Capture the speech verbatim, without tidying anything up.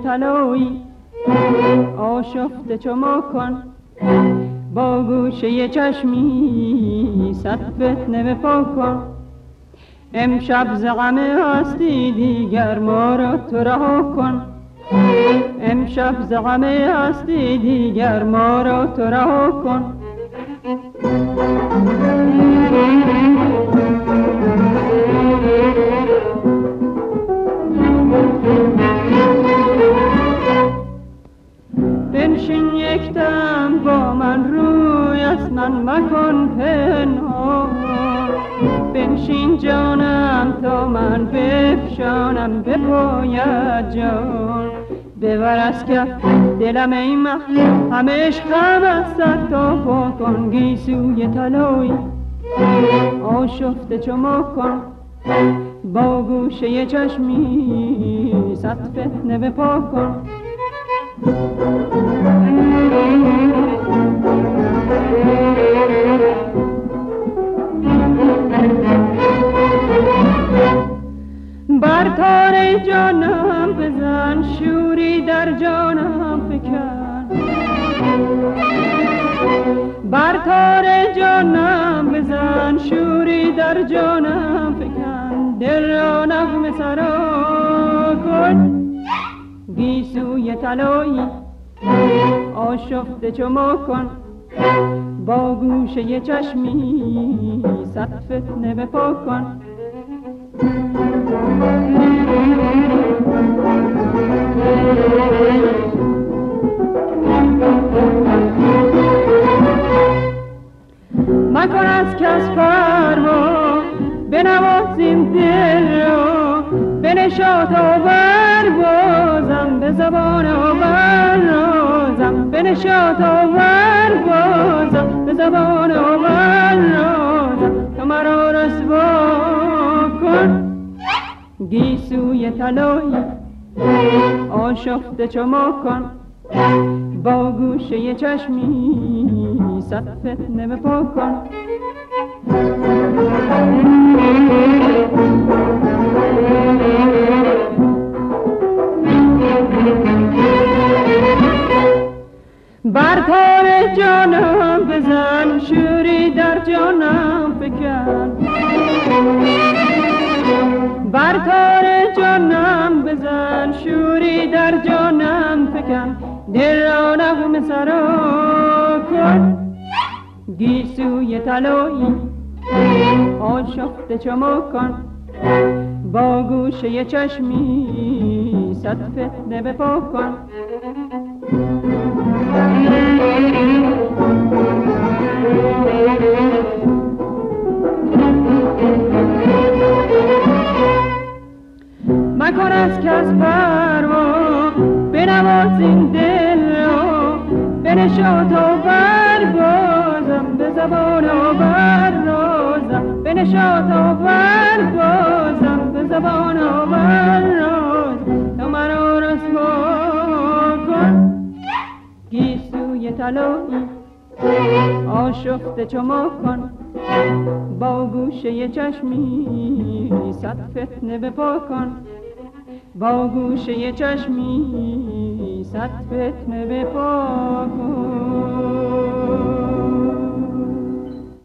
طلایی آشفته چما کن، با گوشه چشمی صد فتنه بپا کن. امشب ز غم هستی دیگر ما را تو رها کن، امشب ز غم هستی دیگر ما را تو رها کن. بنشین یک دم با من روی از من مکن پنهان، بنشین جانم تا من بفشانم بپاید جان. ببر از کف دلم ای مه همه عشقم از سر تا پا کن. گیسوی طلایی آشفته چما کن، با گوشه چشمی صد فتنه بپا کن. بر تار جانم بزن شوری در جانم فکن، بر تار جانم بزن شوری در جانم فکن. دل را نغمه سرا کن، گیسوی طلایی آشفته چما کن، با گوشه چشمی صد فتنه بپا کن. مکن از کس پروا بنواز این دل را، بنشاط آور بازم به زبان آور رازم، بنشاط آور بازم به زبان آور رازم. تو مرا رسوا کن، گیسوی طلایی آشفته چما کن، با گوشه چشمی صد فتنه بپا کن. بر تار جانم بزن شوری در جانم فکن، بر تار جانم بزن شوری در جانم فکن. دل را نغمه سرا کن، گیسوی طلایی آشفته چما کن، با گوشه چشمی صد فتنه بپا کن. مکن از کس پروا بنواز این دل را، بنشاط آور بازم به زبان آور رازم، بنشاط آور بازم به زبان آور رازم. تو مرا رسوا کن، گیسوی طلایی آشفته چما کن، با گوشه چشمی صد فتنه بپا کن، با گوشه چشمی صد فتنه بپا کن.